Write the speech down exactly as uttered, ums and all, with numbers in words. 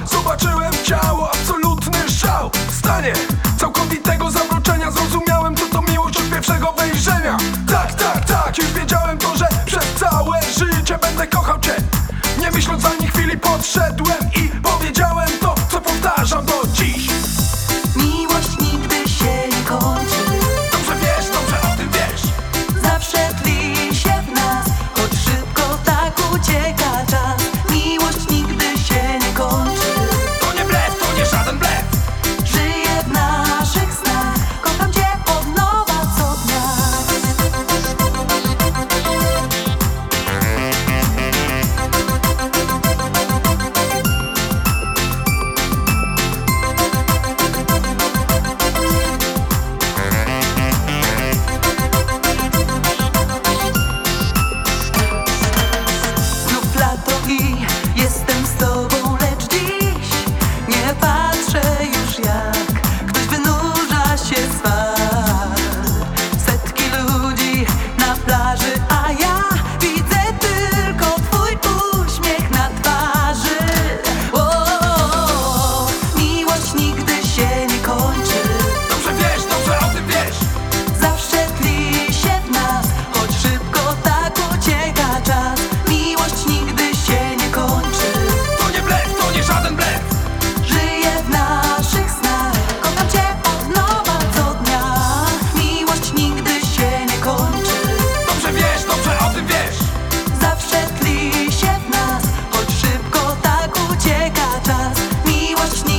Zobaczyłem ciało, absolutny szał. W stanie całkowitego zamroczenia zrozumiałem, co to miłość od pierwszego wejrzenia. Tak, tak, tak, już wiedziałem to, że przez całe życie będę kochał cię. Nie myśląc ani chwili podszedłem i powiedziałem to, co powtarzam do dziś. Miłość nigdy się nie kończy. Dobrze wiesz, dobrze o tym wiesz. Zawsze tli się w nas, choć szybko tak ucieka czas. Miłość nigdy się nie kończy. To nie blef, to nie żaden blef. Żyję w naszych snach, kocham cię od nowa co dnia. Znów lato i jestem z tobą, lecz dziś nie patrzę już jak ktoś wynurza się z fal. Setki ludzi na plaży, a ja widzę tylko twój uśmiech na twarzy. O, miłość nigdy się nie kończy. Dobrze wiesz, dobrze o tym wiesz. Zawsze tli się w nas, choć szybko tak ucieka czas. Miłość nigdy się nie kończy. To nie blef, to nie żaden blef. Żyję w naszych snach, kocham cię od nowa co dnia. Miłość nigdy się nie kończy. Dobrze wiesz, dobrze o tym wiesz. Zawsze tli się w nas, choć szybko tak ucieka czas. Miłość nigdy